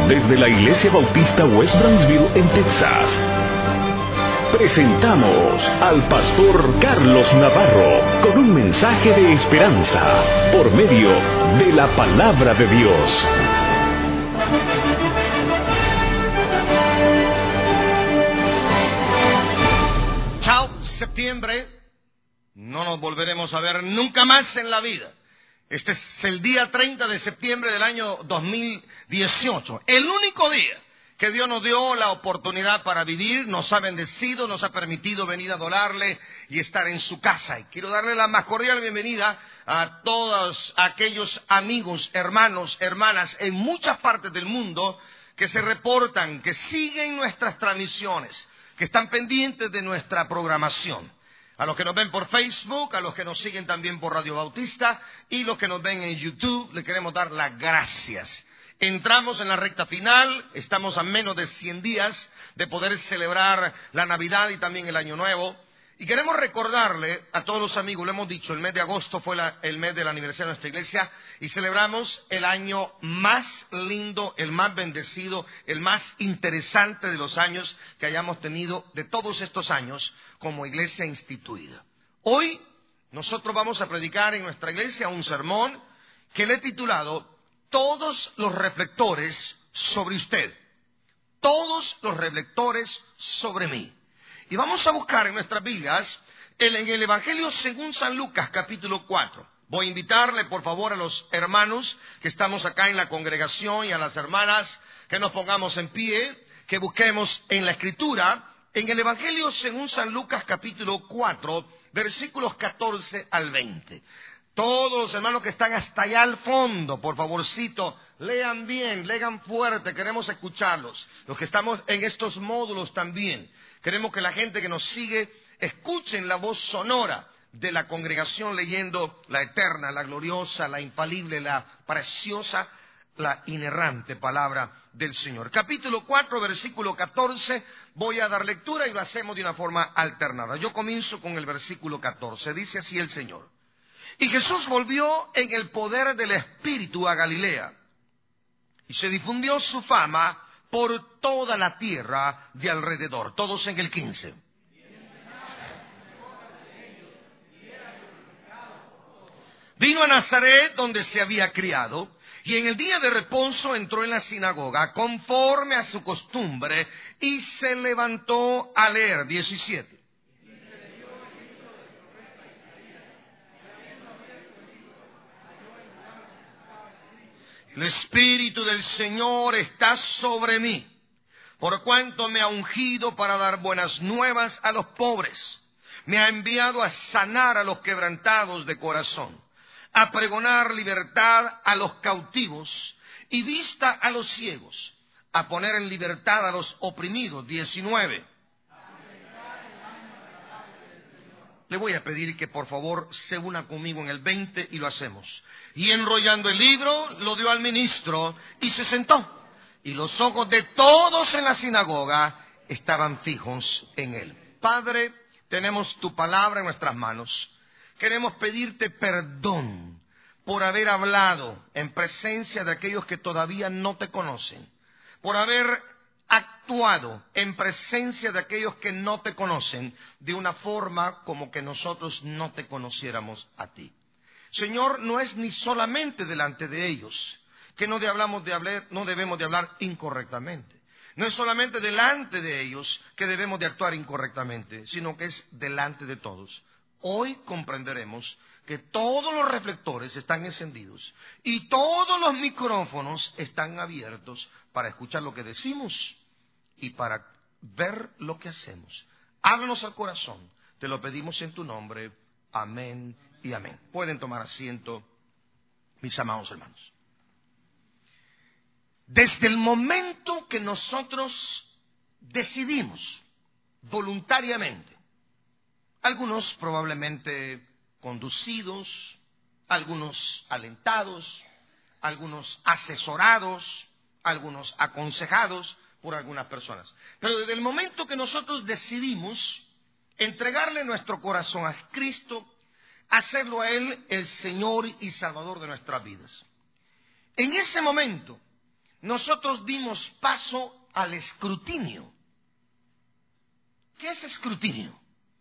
desde la Iglesia Bautista West Brownsville en Texas, presentamos al pastor Carlos Navarro con un mensaje de esperanza por medio de la palabra de Dios. Chao, septiembre. No nos volveremos a ver nunca más en la vida. Este es el día 30 de septiembre del año 2018. El único día que Dios nos dio la oportunidad para vivir, nos ha bendecido, nos ha permitido venir a adorarle y estar en su casa. Y quiero darle la más cordial bienvenida a todos aquellos amigos, hermanos, hermanas en muchas partes del mundo que se reportan, que siguen nuestras transmisiones, que están pendientes de nuestra programación. A los que nos ven por Facebook, a los que nos siguen también por Radio Bautista y los que nos ven en YouTube, le queremos dar las gracias. Entramos en la recta final, estamos a menos de 100 días de poder celebrar la Navidad y también el Año Nuevo. Y queremos recordarle a todos los amigos, lo hemos dicho, el mes de agosto fue el mes del aniversario de nuestra iglesia y celebramos el año más lindo, el más bendecido, el más interesante de los años que hayamos tenido de todos estos años como iglesia instituida. Hoy nosotros vamos a predicar en nuestra iglesia un sermón que le he titulado Todos los reflectores sobre usted, todos los reflectores sobre mí. Y vamos a buscar en nuestras Biblias, en el Evangelio según San Lucas, capítulo 4. Voy a invitarle, por favor, a los hermanos que estamos acá en la congregación y a las hermanas que nos pongamos en pie, que busquemos en la Escritura, en el Evangelio según San Lucas, capítulo 4, versículos 14 al 20. Todos los hermanos que están hasta allá al fondo, por favorcito, lean bien, lean fuerte, queremos escucharlos. Los que estamos en estos módulos también, queremos que la gente que nos sigue escuchen la voz sonora de la congregación leyendo la eterna, la gloriosa, la infalible, la preciosa, la inerrante palabra del Señor. Capítulo 4, versículo 14, voy a dar lectura y lo hacemos de una forma alternada. Yo comienzo con el versículo 14, dice así el Señor. Y Jesús volvió en el poder del Espíritu a Galilea, y se difundió su fama por toda la tierra de alrededor. Todos en el 15. Vino a Nazaret, donde se había criado, y en el día de reposo entró en la sinagoga, conforme a su costumbre, y se levantó a leer. 17. El Espíritu del Señor está sobre mí, por cuanto me ha ungido para dar buenas nuevas a los pobres. Me ha enviado a sanar a los quebrantados de corazón, a pregonar libertad a los cautivos y vista a los ciegos, a poner en libertad a los oprimidos. 19. Le voy a pedir que por favor se una conmigo en el 20 y lo hacemos. Y enrollando el libro, lo dio al ministro y se sentó. Y los ojos de todos en la sinagoga estaban fijos en él. Padre, tenemos tu palabra en nuestras manos. Queremos pedirte perdón por haber hablado en presencia de aquellos que todavía no te conocen. Por haber actuado en presencia de aquellos que no te conocen de una forma como que nosotros no te conociéramos a ti. Señor, no es ni solamente delante de ellos que no debemos de hablar incorrectamente. No es solamente delante de ellos que debemos de actuar incorrectamente, sino que es delante de todos. Hoy comprenderemos que todos los reflectores están encendidos y todos los micrófonos están abiertos para escuchar lo que decimos y para ver lo que hacemos. Háblanos al corazón, te lo pedimos en tu nombre. Amén y amén. Pueden tomar asiento, mis amados hermanos. Desde el momento que nosotros decidimos voluntariamente, algunos probablemente conducidos, algunos alentados, algunos asesorados, algunos aconsejados por algunas personas. Pero desde el momento que nosotros decidimos entregarle nuestro corazón a Cristo, hacerlo a Él el Señor y Salvador de nuestras vidas, en ese momento nosotros dimos paso al escrutinio. ¿Qué es escrutinio?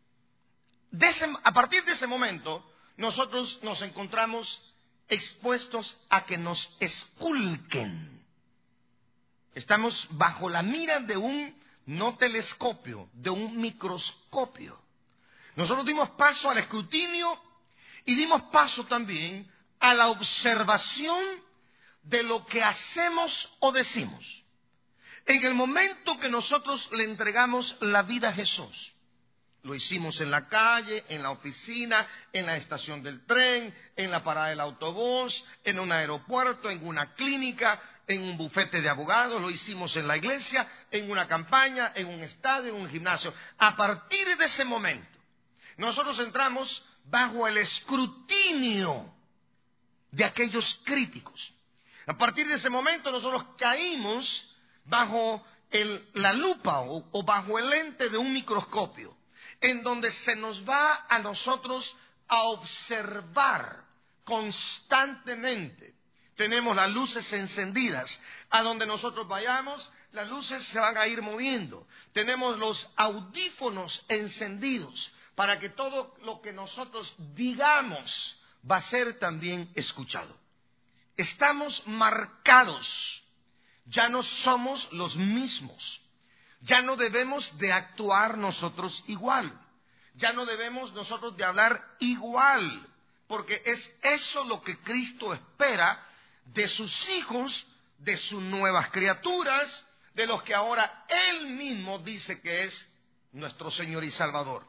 A partir de ese momento, nosotros nos encontramos expuestos a que nos esculquen. Estamos bajo la mira de un no telescopio, de un microscopio. Nosotros dimos paso al escrutinio y dimos paso también a la observación de lo que hacemos o decimos. En el momento que nosotros le entregamos la vida a Jesús, lo hicimos en la calle, en la oficina, en la estación del tren, en la parada del autobús, en un aeropuerto, en una clínica, en un bufete de abogados, lo hicimos en la iglesia, en una campaña, en un estadio, en un gimnasio. A partir de ese momento, nosotros entramos bajo el escrutinio de aquellos críticos. A partir de ese momento nosotros caímos bajo la lupa o bajo el lente de un microscopio, en donde se nos va a nosotros a observar constantemente. Tenemos las luces encendidas. A donde nosotros vayamos, las luces se van a ir moviendo. Tenemos los audífonos encendidos para que todo lo que nosotros digamos va a ser también escuchado. Estamos marcados. Ya no somos los mismos. Ya no debemos de actuar nosotros igual. Ya no debemos nosotros de hablar igual. Porque es eso lo que Cristo espera de sus hijos, de sus nuevas criaturas, de los que ahora Él mismo dice que es nuestro Señor y Salvador.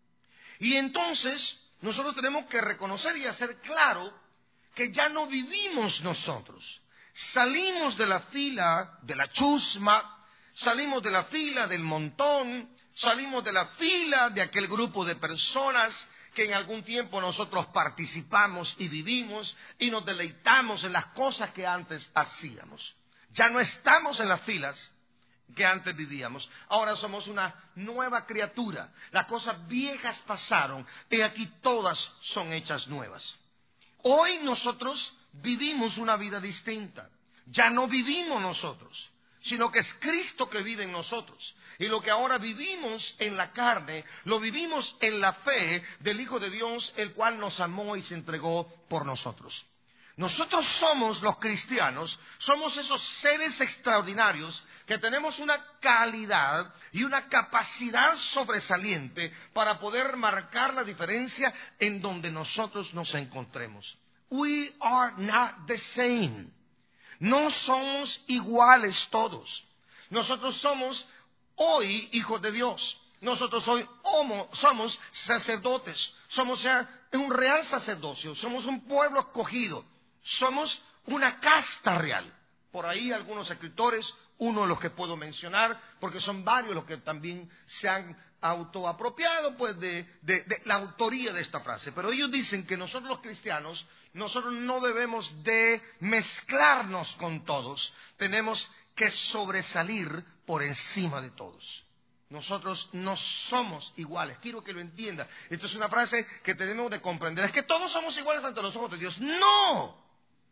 Y entonces nosotros tenemos que reconocer y hacer claro que ya no vivimos nosotros. Salimos de la fila de la chusma, salimos de la fila del montón, salimos de la fila de aquel grupo de personas que en algún tiempo nosotros participamos y vivimos y nos deleitamos en las cosas que antes hacíamos. Ya no estamos en las filas que antes vivíamos. Ahora somos una nueva criatura. Las cosas viejas pasaron y aquí todas son hechas nuevas. Hoy nosotros vivimos una vida distinta. Ya no vivimos nosotros, sino que es Cristo que vive en nosotros. Y lo que ahora vivimos en la carne, lo vivimos en la fe del Hijo de Dios, el cual nos amó y se entregó por nosotros. Nosotros somos los cristianos, somos esos seres extraordinarios que tenemos una calidad y una capacidad sobresaliente para poder marcar la diferencia en donde nosotros nos encontremos. We are not the same. No somos iguales todos. Nosotros somos hoy hijos de Dios. Nosotros hoy somos sacerdotes. Somos un real sacerdocio. Somos un pueblo escogido. Somos una casta real. Por ahí algunos escritores, uno de los que puedo mencionar, porque son varios los que también se han autoapropiado pues de la autoría de esta frase. Pero ellos dicen que nosotros los cristianos, nosotros no debemos de mezclarnos con todos. Tenemos que sobresalir por encima de todos. Nosotros no somos iguales. Quiero que lo entienda. Esto es una frase que tenemos de comprender. Es que todos somos iguales ante los ojos de Dios. ¡No!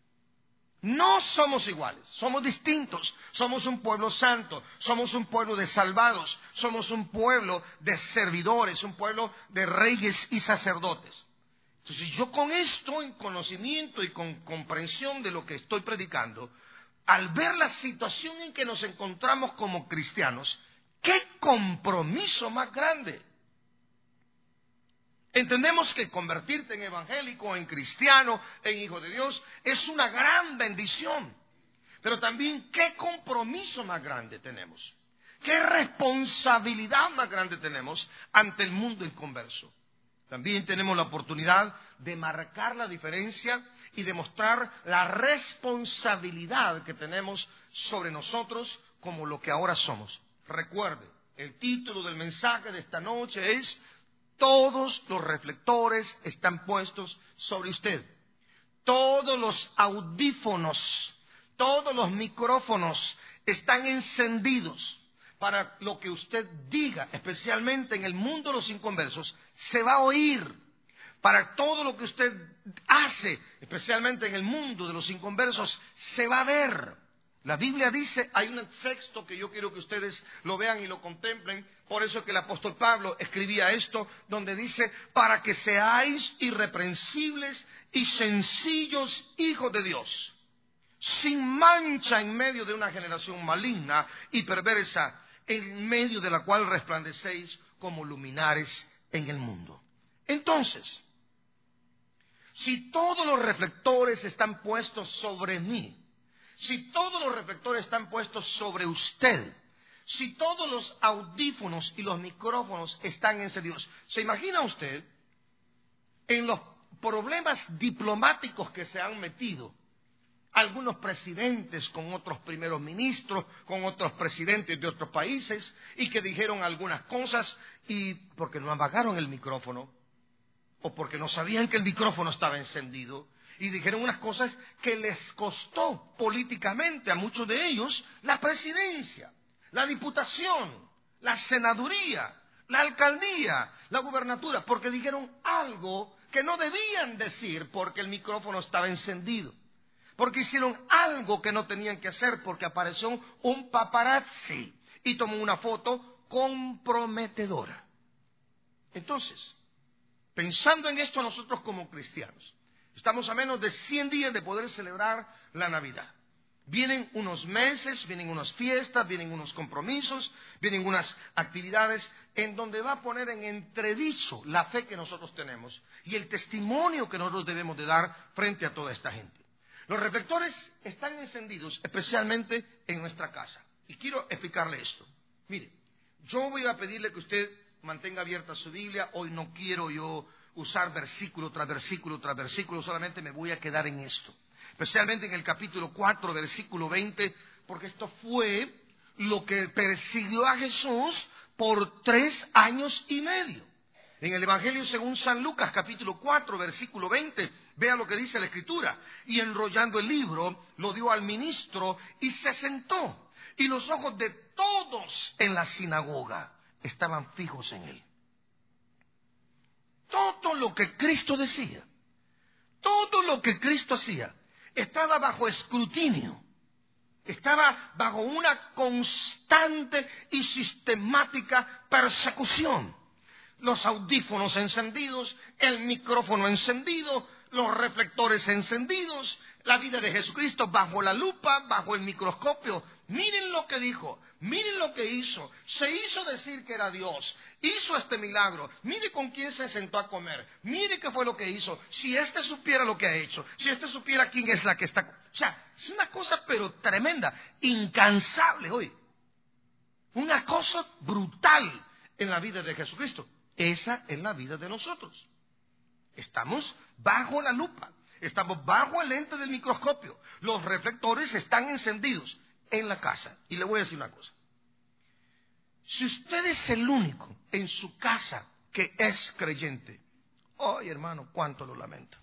No somos iguales, somos distintos, somos un pueblo santo, somos un pueblo de salvados, somos un pueblo de servidores, un pueblo de reyes y sacerdotes. Entonces yo con esto, en conocimiento y con comprensión de lo que estoy predicando, al ver la situación en que nos encontramos como cristianos, ¡qué compromiso más grande! Entendemos que convertirte en evangélico, en cristiano, en hijo de Dios, es una gran bendición. Pero también, ¿qué compromiso más grande tenemos? ¿Qué responsabilidad más grande tenemos ante el mundo inconverso? También tenemos la oportunidad de marcar la diferencia y demostrar la responsabilidad que tenemos sobre nosotros como lo que ahora somos. Recuerde, el título del mensaje de esta noche es: todos los reflectores están puestos sobre usted. Todos los audífonos, todos los micrófonos están encendidos para lo que usted diga, especialmente en el mundo de los inconversos, se va a oír. Para todo lo que usted hace, especialmente en el mundo de los inconversos, se va a ver. La Biblia dice, hay un texto que yo quiero que ustedes lo vean y lo contemplen, por eso es que el apóstol Pablo escribía esto, donde dice, para que seáis irreprensibles y sencillos hijos de Dios, sin mancha en medio de una generación maligna y perversa, en medio de la cual resplandecéis como luminares en el mundo. Entonces, si todos los reflectores están puestos sobre mí, si todos los reflectores están puestos sobre usted, si todos los audífonos y los micrófonos están encendidos, ¿se imagina usted en los problemas diplomáticos que se han metido algunos presidentes con otros primeros ministros, con otros presidentes de otros países, y que dijeron algunas cosas y porque no apagaron el micrófono, o porque no sabían que el micrófono estaba encendido, y dijeron unas cosas que les costó políticamente a muchos de ellos la presidencia, la diputación, la senaduría, la alcaldía, la gubernatura, porque dijeron algo que no debían decir porque el micrófono estaba encendido, porque hicieron algo que no tenían que hacer porque apareció un paparazzi y tomó una foto comprometedora. Entonces, pensando en esto nosotros como cristianos, estamos a menos de 100 días de poder celebrar la Navidad. Vienen unos meses, vienen unas fiestas, vienen unos compromisos, vienen unas actividades en donde va a poner en entredicho la fe que nosotros tenemos y el testimonio que nosotros debemos de dar frente a toda esta gente. Los reflectores están encendidos especialmente en nuestra casa. Y quiero explicarle esto. Mire, yo voy a pedirle que usted mantenga abierta su Biblia. Hoy no quiero yo usar versículo tras versículo tras versículo, solamente me voy a quedar en esto. Especialmente en el capítulo 4, versículo 20, porque esto fue lo que persiguió a Jesús por 3 años y medio. En el Evangelio según San Lucas, capítulo 4, versículo 20, vea lo que dice la Escritura. Y enrollando el libro, lo dio al ministro y se sentó. Y los ojos de todos en la sinagoga estaban fijos en él. Todo lo que Cristo decía, todo lo que Cristo hacía, estaba bajo escrutinio, estaba bajo una constante y sistemática persecución. Los audífonos encendidos, el micrófono encendido, los reflectores encendidos, la vida de Jesucristo bajo la lupa, bajo el microscopio. Miren lo que dijo, miren lo que hizo. Se hizo decir que era Dios, hizo este milagro. Mire con quién se sentó a comer, mire qué fue lo que hizo. Si este supiera lo que ha hecho, si este supiera quién es la que está... O sea, es una cosa pero tremenda, incansable hoy. Una cosa brutal en la vida de Jesucristo. Esa es la vida de nosotros. Estamos bajo la lupa, estamos bajo el lente del microscopio. Los reflectores están encendidos en la casa. Y le voy a decir una cosa. Si usted es el único en su casa que es creyente, ay hermano, cuánto lo lamento.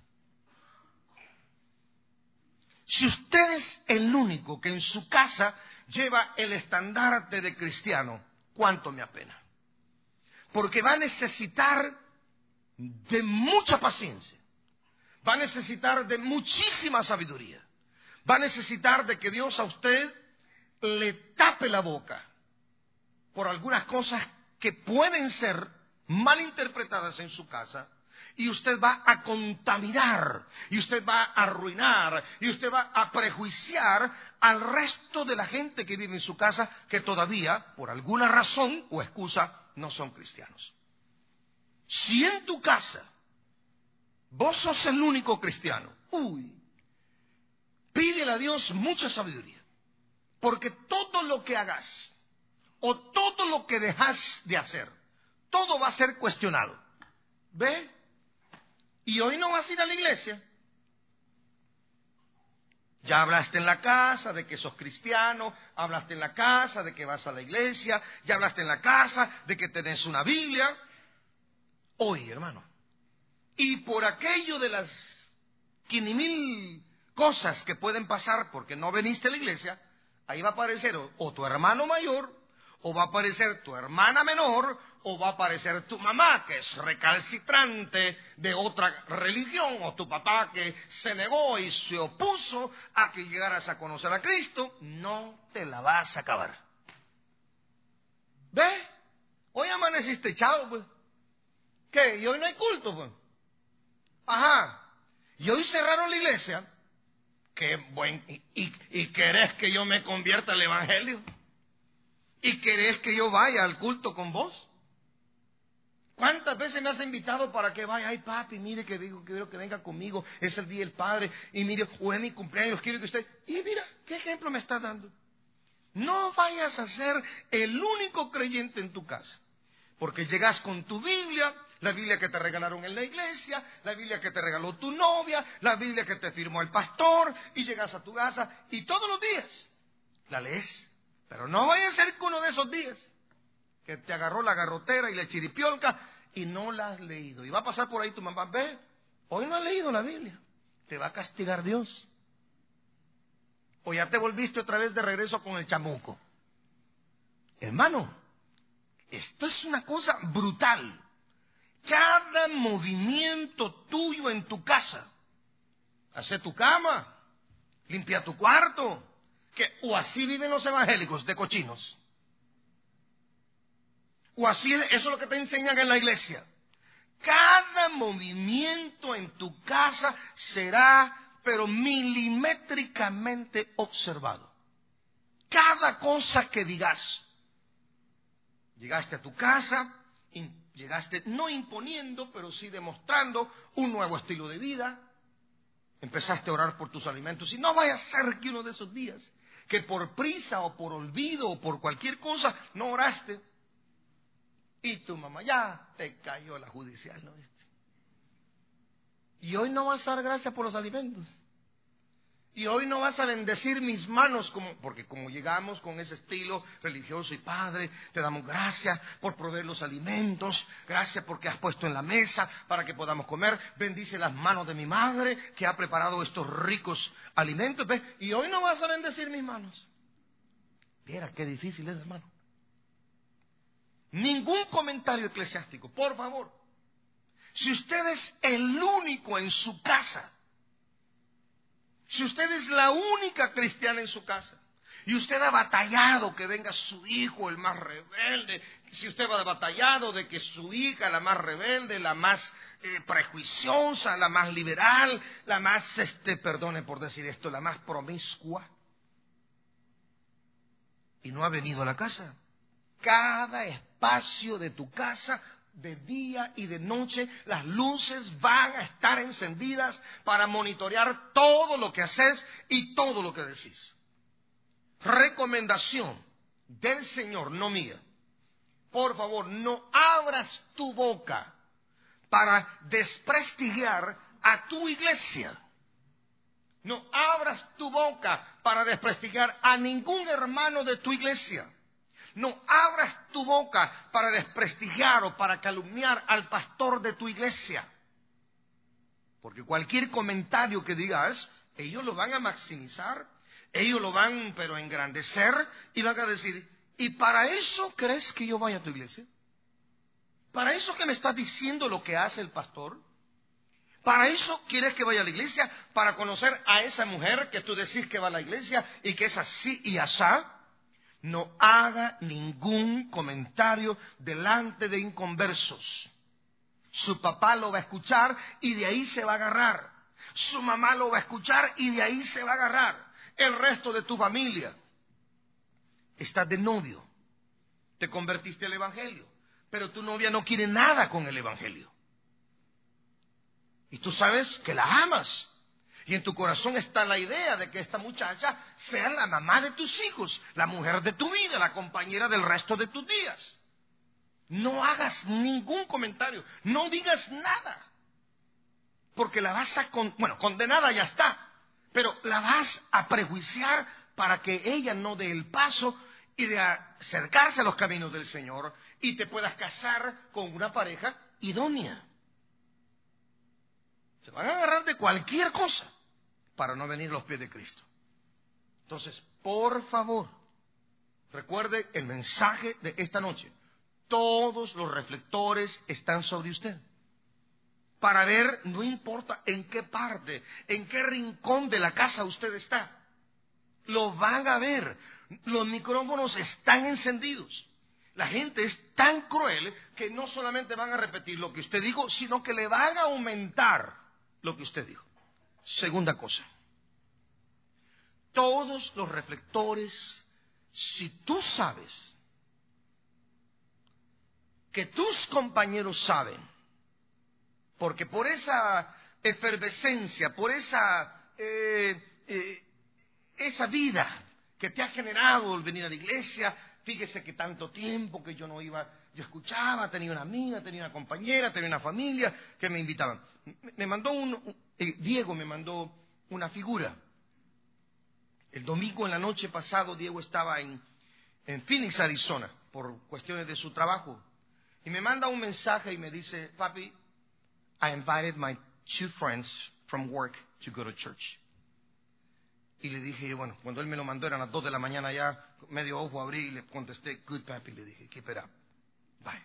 Si usted es el único que en su casa lleva el estandarte de cristiano, cuánto me apena. Porque va a necesitar de mucha paciencia, va a necesitar de muchísima sabiduría, va a necesitar de que Dios a usted le tape la boca por algunas cosas que pueden ser mal interpretadas en su casa, y usted va a contaminar, y usted va a arruinar, y usted va a prejuiciar al resto de la gente que vive en su casa, que todavía, por alguna razón o excusa, no son cristianos. Si en tu casa vos sos el único cristiano, pídele a Dios mucha sabiduría, porque todo lo que hagas o todo lo que dejas de hacer, todo va a ser cuestionado. ¿Ve? Y hoy no vas a ir a la iglesia. Ya hablaste en la casa de que sos cristiano, hablaste en la casa de que vas a la iglesia, ya hablaste en la casa de que tenés una Biblia. Hoy, hermano, y por aquello de las 5,000 cosas que pueden pasar porque no veniste a la iglesia, ahí va a aparecer o tu hermano mayor, O va a aparecer tu hermana menor, o va a aparecer tu mamá, que es recalcitrante de otra religión, o tu papá que se negó y se opuso a que llegaras a conocer a Cristo. No te la vas a acabar. ¿Ve? Hoy amaneciste echado, pues. ¿Qué? ¿Y hoy no hay culto, pues? Ajá. Y hoy cerraron la iglesia. Qué buen. ¿Y querés que yo me convierta al evangelio? ¿Y querés que yo vaya al culto con vos? ¿Cuántas veces me has invitado para que vaya? Ay, papi, mire que quiero que venga conmigo. Es el día del Padre. Y mire, o es mi cumpleaños, quiero que usted... Y mira, ¿qué ejemplo me está dando? No vayas a ser el único creyente en tu casa. Porque llegas con tu Biblia, la Biblia que te regalaron en la iglesia, la Biblia que te regaló tu novia, la Biblia que te firmó el pastor, y llegas a tu casa y todos los días la lees. Pero no vaya a ser que uno de esos días que te agarró la garrotera y la chiripiolca y no la has leído. Y va a pasar por ahí tu mamá, ve, hoy no has leído la Biblia, te va a castigar Dios. O ya te volviste otra vez de regreso con el chamuco. Hermano, esto es una cosa brutal. Cada movimiento tuyo en tu casa, hace tu cama, limpia tu cuarto, o así viven los evangélicos, de cochinos. O así, eso es lo que te enseñan en la iglesia. Cada movimiento en tu casa será, pero milimétricamente observado. Cada cosa que digas. Llegaste a tu casa, llegaste no imponiendo, pero sí demostrando un nuevo estilo de vida. Empezaste a orar por tus alimentos. Y no vaya a ser que uno de esos días, que por prisa o por olvido o por cualquier cosa, no oraste. Y tu mamá ya te cayó la judicial, ¿no? Y hoy no vas a dar gracias por los alimentos. Y hoy no vas a bendecir mis manos, porque como llegamos con ese estilo religioso y Padre, te damos gracias por proveer los alimentos, gracias porque has puesto en la mesa para que podamos comer, bendice las manos de mi madre que ha preparado estos ricos alimentos, ¿ves? Y hoy no vas a bendecir mis manos. Mira qué difícil es, hermano. Ningún comentario eclesiástico, por favor. Si usted es el único en su casa, si usted es la única cristiana en su casa, y usted ha batallado que venga su hijo, el más rebelde, si usted ha batallado de que su hija, la más rebelde, la más prejuiciosa, la más liberal, la más, perdone por decir esto, la más promiscua, y no ha venido a la casa, cada espacio de tu casa, de día y de noche, las luces van a estar encendidas para monitorear todo lo que haces y todo lo que decís. Recomendación del Señor, no mía. Por favor, no abras tu boca para desprestigiar a tu iglesia. No abras tu boca para desprestigiar a ningún hermano de tu iglesia. No abras tu boca para desprestigiar o para calumniar al pastor de tu iglesia. Porque cualquier comentario que digas, ellos lo van a maximizar, ellos lo van pero a engrandecer y van a decir, ¿y para eso crees que yo vaya a tu iglesia? ¿Para eso que me estás diciendo lo que hace el pastor? ¿Para eso quieres que vaya a la iglesia? ¿Para conocer a esa mujer que tú decís que va a la iglesia y que es así y asá? No haga ningún comentario delante de inconversos. Su papá lo va a escuchar y de ahí se va a agarrar. Su mamá lo va a escuchar y de ahí se va a agarrar. El resto de tu familia. Estás de novio. Te convertiste al evangelio. Pero tu novia no quiere nada con el evangelio. Y tú sabes que la amas. Y en tu corazón está la idea de que esta muchacha sea la mamá de tus hijos, la mujer de tu vida, la compañera del resto de tus días. No hagas ningún comentario, no digas nada. Porque la vas a, condenada ya está, pero la vas a prejuiciar para que ella no dé el paso y de acercarse a los caminos del Señor y te puedas casar con una pareja idónea. Se van a agarrar de cualquier cosa para no venir a los pies de Cristo. Entonces, por favor, Recuerde el mensaje de esta noche. Todos los reflectores están sobre usted. Para ver, no importa en qué parte, en qué rincón de la casa usted está. Lo van a ver. Los micrófonos están encendidos. La gente es tan cruel que no solamente van a repetir lo que usted dijo, sino que le van a aumentar lo que usted dijo. Segunda cosa. Todos los reflectores, si tú sabes que tus compañeros saben, porque por esa efervescencia, por esa vida que te ha generado el venir a la iglesia, fíjese que tanto tiempo que yo no iba, yo escuchaba, tenía una amiga, tenía una compañera, tenía una familia que me invitaban. Me mandó Diego me mandó una figura. El domingo en la noche pasado, Diego estaba en Phoenix, Arizona, por cuestiones de su trabajo. Y me manda un mensaje y me dice, papi, I invited my 2 friends from work to go to church. Y le dije, bueno, cuando él me lo mandó eran las 2 de la mañana ya, medio ojo abrí y le contesté, good papi, le dije, keep it up, bye.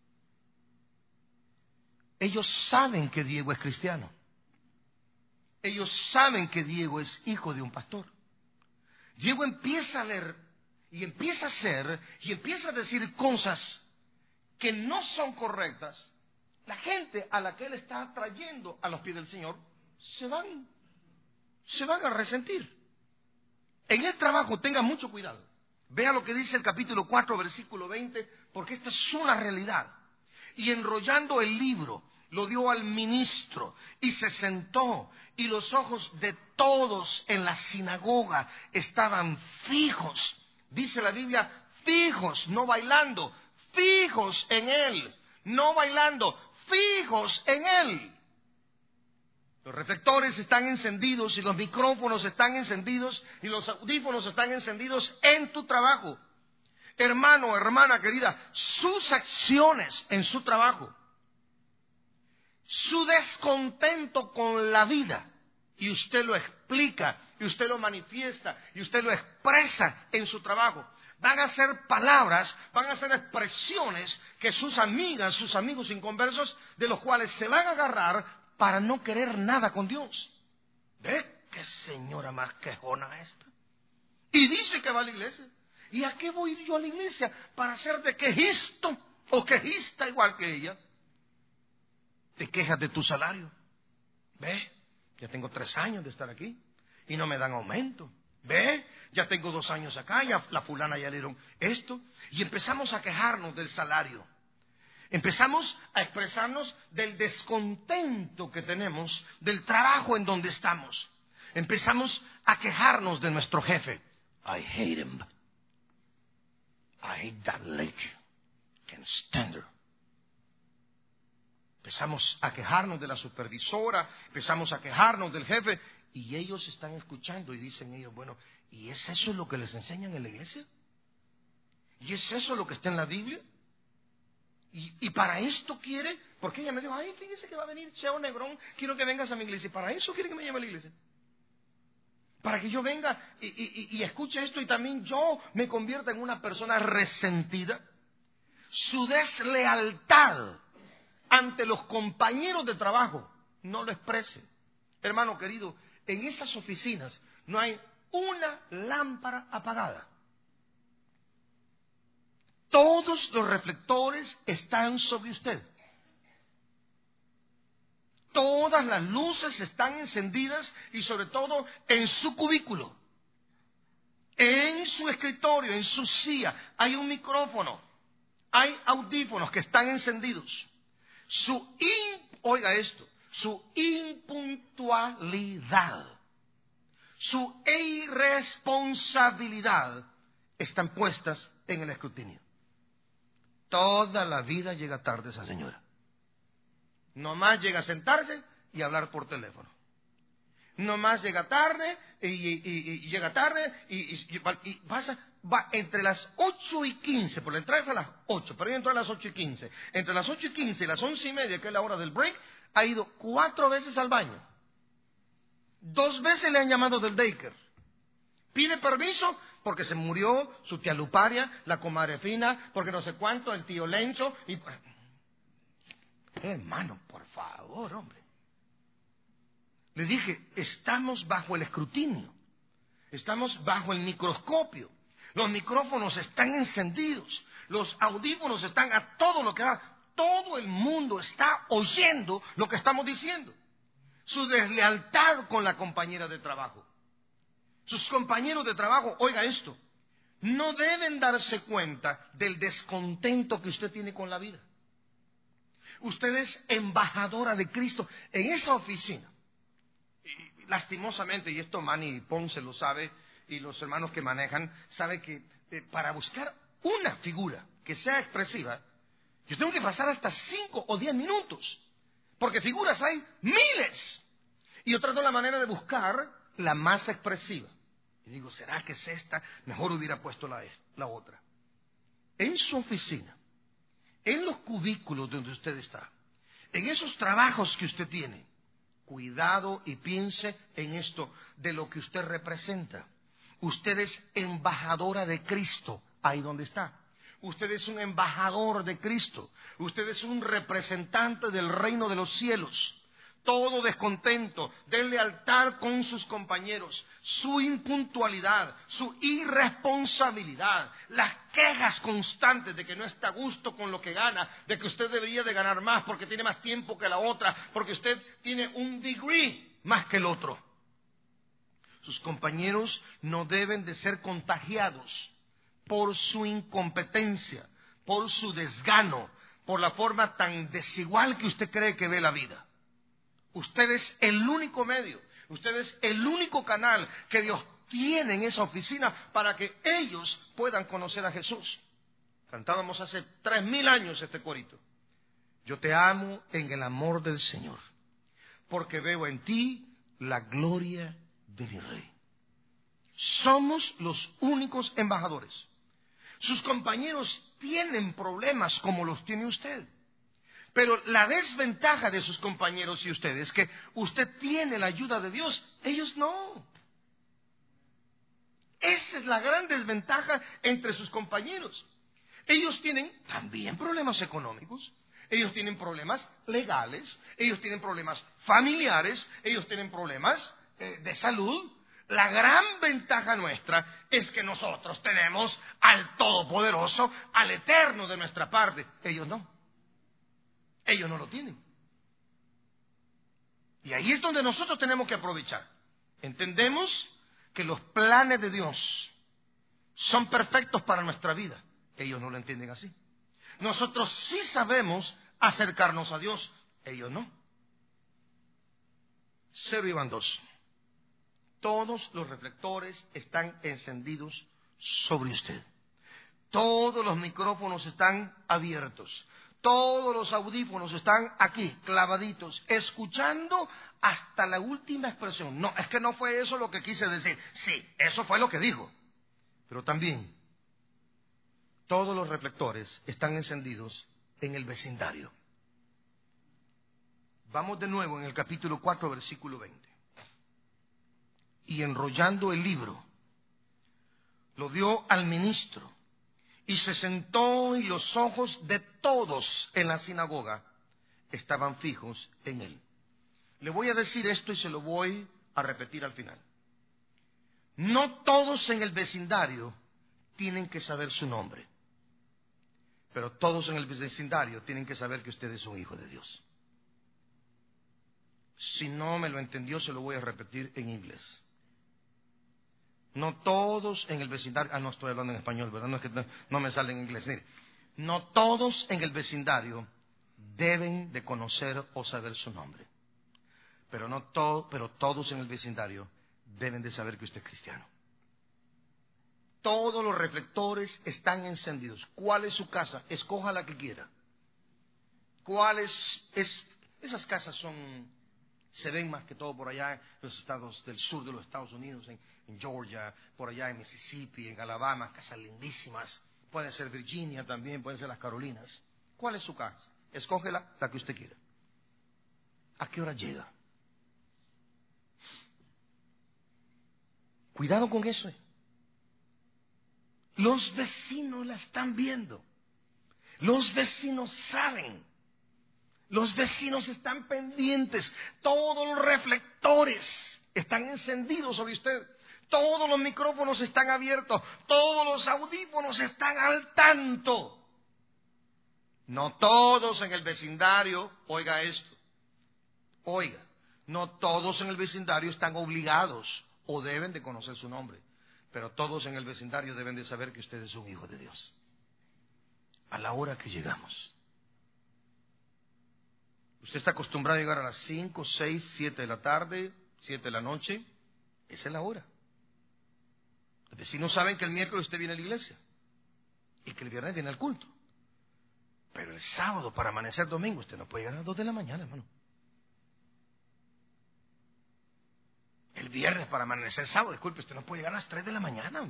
Ellos saben que Diego es cristiano. Ellos saben que Diego es hijo de un pastor. Diego empieza a leer y empieza a hacer y empieza a decir cosas que no son correctas. La gente a la que él está trayendo a los pies del Señor se van a resentir. En el trabajo tenga mucho cuidado. Vea lo que dice el capítulo 4, versículo 20, porque esta es una realidad. Y enrollando el libro, lo dio al ministro y se sentó, y los ojos de todos en la sinagoga estaban fijos. Dice la Biblia, fijos, no bailando, fijos en él, no bailando, fijos en él. Los reflectores están encendidos y los micrófonos están encendidos y los audífonos están encendidos en tu trabajo. Hermano, hermana querida, sus acciones en su trabajo, su descontento con la vida, y usted lo explica, y usted lo manifiesta, y usted lo expresa en su trabajo, van a ser palabras, van a ser expresiones que sus amigas, sus amigos inconversos, de los cuales se van a agarrar para no querer nada con Dios. ¿Ve qué señora más quejona esta? Y dice que va a la iglesia. ¿Y a qué voy yo a la iglesia? ¿Para ser de quejisto o quejista igual que ella? Te quejas de tu salario. ¿Ve? Ya tengo 3 años de estar aquí y no me dan aumento. ¿Ve? Ya tengo 2 años acá, ya la fulana ya le dieron esto. Y empezamos a quejarnos del salario. Empezamos a expresarnos del descontento que tenemos del trabajo en donde estamos. Empezamos a quejarnos de nuestro jefe. I hate him. I hate that lady. Can't stand her. Empezamos a quejarnos de la supervisora, empezamos a quejarnos del jefe, y ellos están escuchando y dicen ellos, bueno, ¿y es eso lo que les enseñan en la iglesia? ¿Y es eso lo que está en la Biblia? Y para esto quiere, porque ella me dijo, ay, fíjese que va a venir Cheo Negrón, quiero que vengas a mi iglesia. Y para eso quiere que me lleve a la iglesia. Para que yo venga y escuche esto y también yo me convierta en una persona resentida. Su deslealtad ante los compañeros de trabajo no lo exprese. Hermano querido, en esas oficinas no hay una lámpara apagada. Todos los reflectores están sobre usted. Todas las luces están encendidas y sobre todo en su cubículo, en su escritorio, en su silla. Hay un micrófono, hay audífonos que están encendidos. Oiga esto, su impuntualidad, su irresponsabilidad están puestas en el escrutinio. Toda la vida llega tarde esa señora. Nomás llega a sentarse y a hablar por teléfono. Nomás llega tarde y llega tarde y pasa, va entre las 8:15, por la entrada es a las 8, pero ella entró a las 8:15. Entre las 8:15 y las 11:30, que es la hora del break, ha ido 4 veces al baño. 2 veces le han llamado del daycare. Pide permiso porque se murió su tía Luparia, la comadre Fina, porque no sé cuánto, el tío Lencho. Y... Hermano, por favor, hombre. Le dije, estamos bajo el escrutinio. Estamos bajo el microscopio. Los micrófonos están encendidos. Los audífonos están a todo lo que da. Todo el mundo está oyendo lo que estamos diciendo. Su deslealtad con la compañera de trabajo. Sus compañeros de trabajo, oiga esto, no deben darse cuenta del descontento que usted tiene con la vida. Usted es embajadora de Cristo en esa oficina. Y, lastimosamente, y esto Manny Ponce lo sabe, y los hermanos que manejan, sabe que para buscar una figura que sea expresiva, yo tengo que pasar hasta 5 o 10 minutos, porque figuras hay miles. Y yo trato la manera de buscar la más expresiva. Y digo, ¿será que es esta? Mejor hubiera puesto la otra. En su oficina, en los cubículos donde usted está, en esos trabajos que usted tiene, cuidado y piense en esto de lo que usted representa. Usted es embajadora de Cristo ahí donde está. Usted es un embajador de Cristo. Usted es un representante del reino de los cielos. Todo descontento, deslealtad con sus compañeros, su impuntualidad, su irresponsabilidad, las quejas constantes de que no está a gusto con lo que gana, de que usted debería de ganar más porque tiene más tiempo que la otra, porque usted tiene un degree más que el otro. Sus compañeros no deben de ser contagiados por su incompetencia, por su desgano, por la forma tan desigual que usted cree que ve la vida. Usted es el único medio, usted es el único canal que Dios tiene en esa oficina para que ellos puedan conocer a Jesús. Cantábamos hace 3000 años este corito. Yo te amo en el amor del Señor, porque veo en ti la gloria de mi Rey. Somos los únicos embajadores. Sus compañeros tienen problemas como los tiene usted. Pero la desventaja de sus compañeros y usted es que usted tiene la ayuda de Dios, ellos no. Esa es la gran desventaja entre sus compañeros. Ellos tienen también problemas económicos, ellos tienen problemas legales, ellos tienen problemas familiares, ellos tienen problemas de salud. La gran ventaja nuestra es que nosotros tenemos al Todopoderoso, al Eterno de nuestra parte. Ellos no. Ellos no lo tienen. Y ahí es donde nosotros tenemos que aprovechar. Entendemos que los planes de Dios son perfectos para nuestra vida. Ellos no lo entienden así. Nosotros sí sabemos acercarnos a Dios. Ellos no. 0 y van 2. Todos los reflectores están encendidos sobre usted. Todos los micrófonos están abiertos. Todos los audífonos están aquí, clavaditos, escuchando hasta la última expresión. No, es que no fue eso lo que quise decir. Sí, eso fue lo que dijo. Pero también, todos los reflectores están encendidos en el vecindario. Vamos de nuevo en el capítulo 4, versículo 20. Y enrollando el libro, lo dio al ministro. Y se sentó y los ojos de todos en la sinagoga estaban fijos en él. Le voy a decir esto y se lo voy a repetir al final. No todos en el vecindario tienen que saber su nombre, pero todos en el vecindario tienen que saber que usted es un hijo de Dios. Si no me lo entendió, se lo voy a repetir en inglés. No todos en el vecindario, no estoy hablando en español, ¿verdad? No es que no me sale en inglés. Mire, no todos en el vecindario deben de conocer o saber su nombre. Pero todos en el vecindario deben de saber que usted es cristiano. Todos los reflectores están encendidos. ¿Cuál es su casa? Escoja la que quiera. Esas casas se ven más que todo por allá en los estados del sur de los Estados Unidos, en Georgia, por allá en Mississippi, en Alabama, casas lindísimas. Puede ser Virginia también, pueden ser las Carolinas. ¿Cuál es su casa? Escógela, la que usted quiera. ¿A qué hora llega? Cuidado con eso. Los vecinos la están viendo. Los vecinos saben. Los vecinos están pendientes. Todos los reflectores están encendidos sobre usted. Todos los micrófonos están abiertos. Todos los audífonos están al tanto. No todos en el vecindario, oiga esto, oiga, no todos en el vecindario están obligados o deben de conocer su nombre, pero todos en el vecindario deben de saber que usted es un hijo de Dios. A la hora que llegamos. Usted está acostumbrado a llegar a las 5, 6, 7 de la tarde, 7 de la noche, esa es la hora. Los vecinos saben que el miércoles usted viene a la iglesia y que el viernes viene al culto. Pero el sábado, para amanecer domingo, usted no puede llegar a las 2 de la mañana, hermano. El viernes, para amanecer sábado, disculpe, usted no puede llegar a las 3 de la mañana.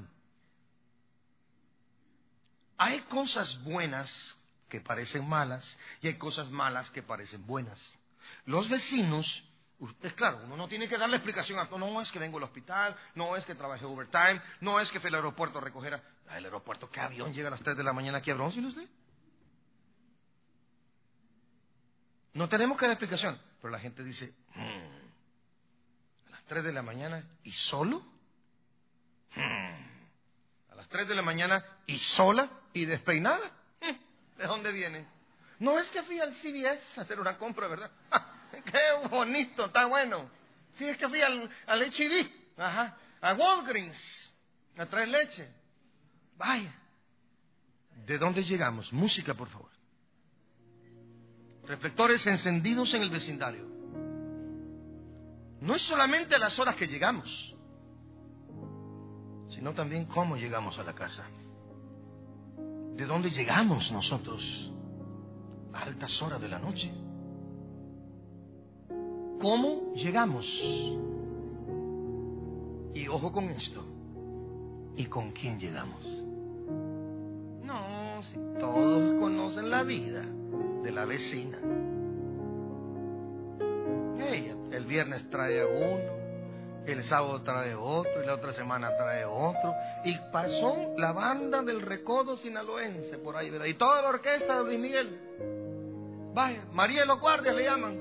Hay cosas buenas que parecen malas y hay cosas malas que parecen buenas. Los vecinos, usted, claro, uno no tiene que darle explicación a todo. No es que vengo al hospital, no es que trabajé overtime, no es que fui al aeropuerto a recoger al aeropuerto. ¿Qué avión llega a las 3 de la mañana aquí a Bronzeville usted? No tenemos que dar explicación, pero la gente dice, a las 3 de la mañana y solo, a las 3 de la mañana y sola y despeinada, ¿de dónde viene? No es que fui al CVS a hacer una compra, ¿verdad? ¡Qué bonito, está bueno! Sí, es que fui al H-E-B, a Walgreens a traer leche. Vaya, ¿de dónde llegamos? Música, por favor. Reflectores encendidos en el vecindario. No es solamente a las horas que llegamos, sino también cómo llegamos a la casa. ¿De dónde llegamos nosotros a altas horas de la noche? ¿Cómo llegamos? Y ojo con esto, ¿y con quién llegamos? No, si todos conocen la vida de la vecina. Ella el viernes trae a uno, el sábado trae otro y la otra semana trae otro. Y pasó la banda del Recodo Sinaloense por ahí, ¿verdad? Y toda la orquesta de Luis Miguel. Vaya, María de los Guardias le llaman.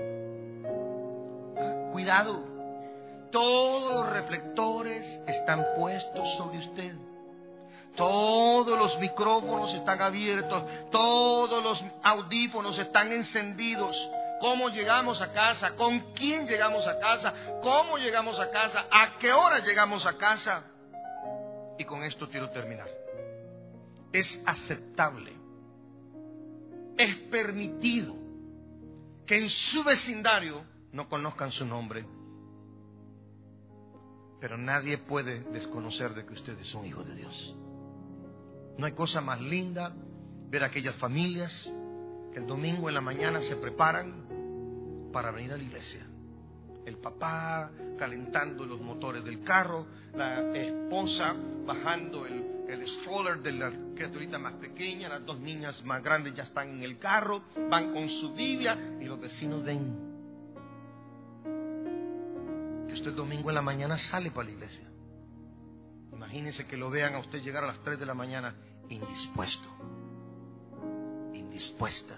Cuidado, todos los reflectores están puestos sobre usted. Todos los micrófonos están abiertos, todos los audífonos están encendidos. ¿Cómo llegamos a casa? ¿Con quién llegamos a casa? ¿Cómo llegamos a casa? ¿A qué hora llegamos a casa? Y con esto quiero terminar. Es aceptable, es permitido que en su vecindario no conozcan su nombre, pero nadie puede desconocer de que usted es un hijo de Dios. No hay cosa más linda ver aquellas familias que el domingo en la mañana se preparan para venir a la iglesia. El papá calentando los motores del carro, la esposa bajando el stroller de la criaturita más pequeña, las dos niñas más grandes ya están en el carro, van con su Biblia y los vecinos ven que usted domingo en la mañana sale para la iglesia. Imagínense que lo vean a usted llegar a las 3 de la mañana indispuesto, indispuesta.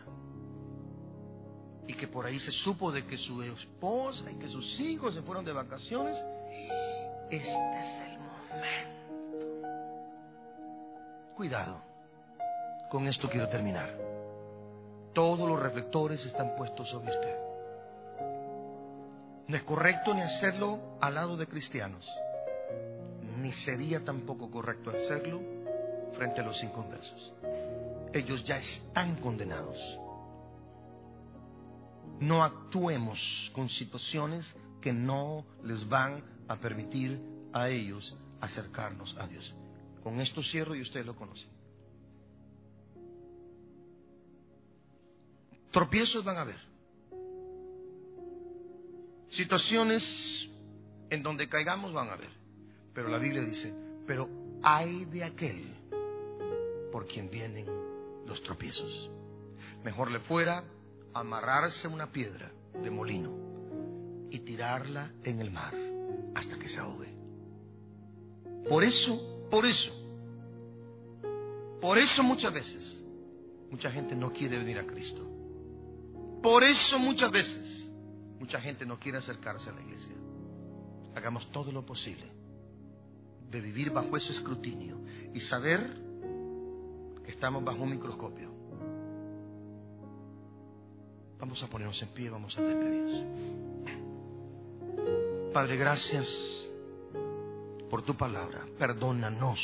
Y que por ahí se supo de que su esposa y que sus hijos se fueron de vacaciones. Este es el momento. Cuidado. Con esto quiero terminar. Todos los reflectores están puestos sobre usted. No es correcto ni hacerlo al lado de cristianos. Ni sería tampoco correcto hacerlo frente a los inconversos. Ellos ya están condenados. No actuemos con situaciones que no les van a permitir a ellos acercarnos a Dios. Con esto cierro y ustedes lo conocen. Tropiezos van a haber. Situaciones en donde caigamos van a haber. Pero la Biblia dice, pero ay de aquel por quien vienen los tropiezos. Mejor le fuera amarrarse una piedra de molino y tirarla en el mar hasta que se ahogue. Por eso, Por eso muchas veces mucha gente no quiere venir a Cristo. Por eso muchas veces mucha gente no quiere acercarse a la iglesia. Hagamos todo lo posible de vivir bajo ese escrutinio y saber que estamos bajo un microscopio. Vamos a ponernos en pie, vamos a pedirle a Dios. Padre, gracias por tu palabra. Perdónanos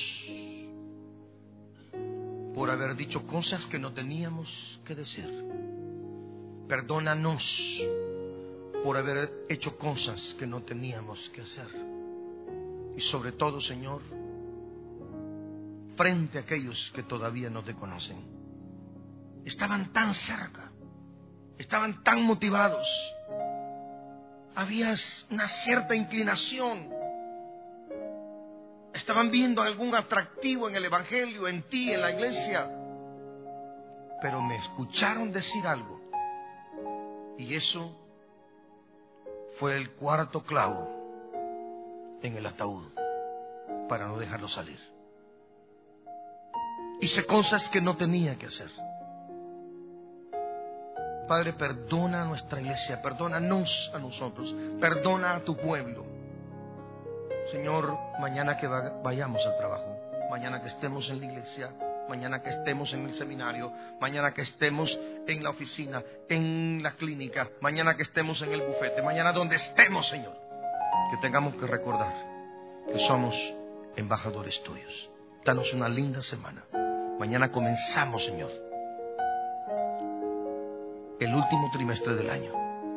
por haber dicho cosas que no teníamos que decir. Perdónanos por haber hecho cosas que no teníamos que hacer. Y sobre todo, Señor, frente a aquellos que todavía no te conocen. Estaban tan cerca, estaban tan motivados. Había una cierta inclinación. Estaban viendo algún atractivo en el Evangelio, en ti, en la iglesia. Pero me escucharon decir algo. Y eso fue el cuarto clavo en el ataúd para no dejarlo salir. Hice cosas que no tenía que hacer. Padre, perdona a nuestra iglesia, perdónanos a nosotros, perdona a tu pueblo. Señor, mañana que vayamos al trabajo, mañana que estemos en la iglesia, mañana que estemos en el seminario, mañana que estemos en la oficina, en la clínica, mañana que estemos en el bufete, mañana donde estemos, Señor, que tengamos que recordar que somos embajadores tuyos. Danos una linda semana. Mañana comenzamos, Señor, el último trimestre del año.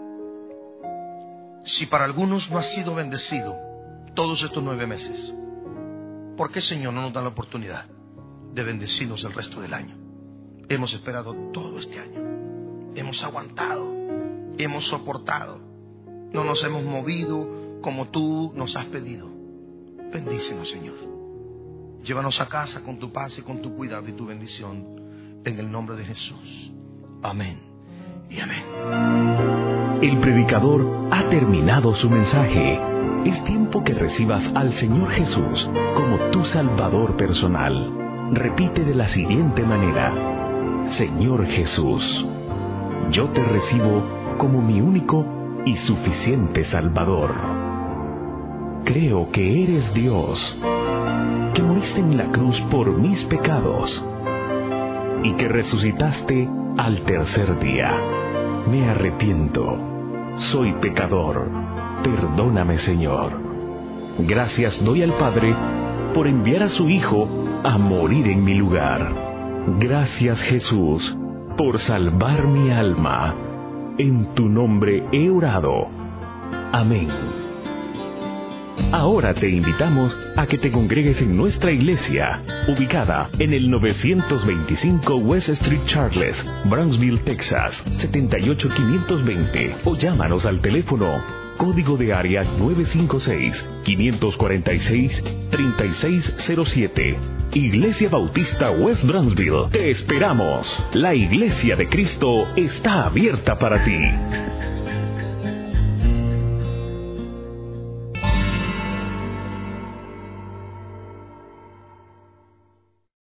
Si para algunos no ha sido bendecido todos estos 9 meses, ¿por qué, Señor, no nos da la oportunidad de bendecirnos el resto del año? Hemos esperado todo este año, hemos aguantado, hemos soportado, no nos hemos movido como tú nos has pedido. Bendícenos, Señor. Llévanos a casa con tu paz y con tu cuidado y tu bendición, en el nombre de Jesús. Amén y amén. El predicador ha terminado su mensaje. Es tiempo que recibas al Señor Jesús como tu Salvador personal. Repite de la siguiente manera: Señor Jesús, yo te recibo como mi único y suficiente Salvador. Creo que eres Dios, que moriste en la cruz por mis pecados y que resucitaste al tercer día. Me arrepiento, soy pecador, perdóname, Señor. Gracias doy al Padre por enviar a su Hijo a morir en mi lugar. Gracias, Jesús, por salvar mi alma. En tu nombre he orado. Amén. Ahora te invitamos a que te congregues en nuestra iglesia, ubicada en el 925 West Street Charles, Brownsville, Texas, 78520, o llámanos al teléfono código de área 956-546-3607. Iglesia Bautista West Brownsville, te esperamos. La Iglesia de Cristo está abierta para ti.